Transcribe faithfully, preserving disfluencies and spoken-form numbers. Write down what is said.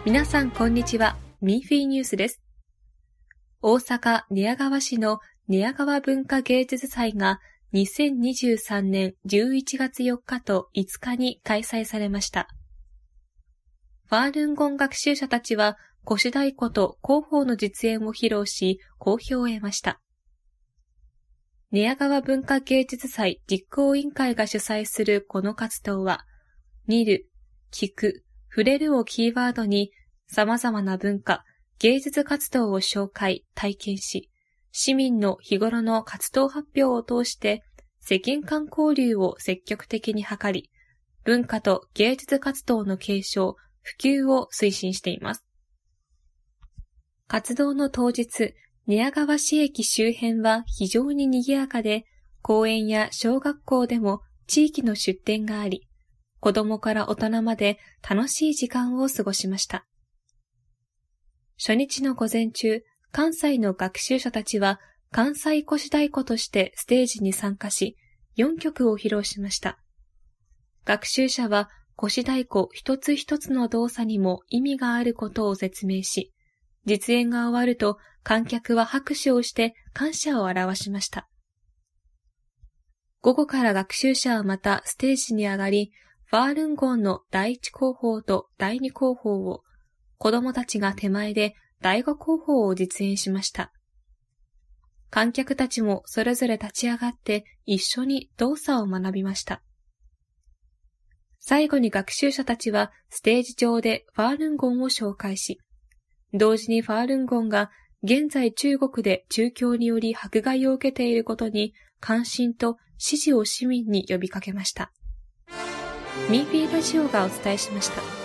皆さんこんにちは。ミンフィーニュースです。大阪寝屋川市の寝屋川文化芸術祭がにせんにじゅうさんねんじゅういちがつよっかといつかに開催されました。ファールンゴン学習者たちは腰太鼓と広報の実演を披露し好評を得ました。寝屋川文化芸術祭実行委員会が主催するこの活動は、見る、聞く、触れるをキーワードに様々な文化、芸術活動を紹介、体験し、市民の日頃の活動発表を通して世間間交流を積極的に図り、文化と芸術活動の継承、普及を推進しています。活動の当日、寝屋川市駅周辺は非常に賑やかで、公園や小学校でも地域の出店があり、子供から大人まで楽しい時間を過ごしました。初日の午前中、関西の学習者たちは関西腰太鼓としてステージに参加し、よんきょくを披露しました。学習者は腰太鼓一つ一つの動作にも意味があることを説明し、実演が終わると観客は拍手をして感謝を表しました。午後から学習者はまたステージに上がり、ファールンゴンのだいいち広報とだいに広報を、子供たちが手前でだいご広報を実演しました。観客たちもそれぞれ立ち上がって一緒に動作を学びました。最後に学習者たちはステージ上でファールンゴンを紹介し、同時にファールンゴンが現在中国で中共により迫害を受けていることに関心と支持を市民に呼びかけました。ミンフィーラジオがお伝えしました。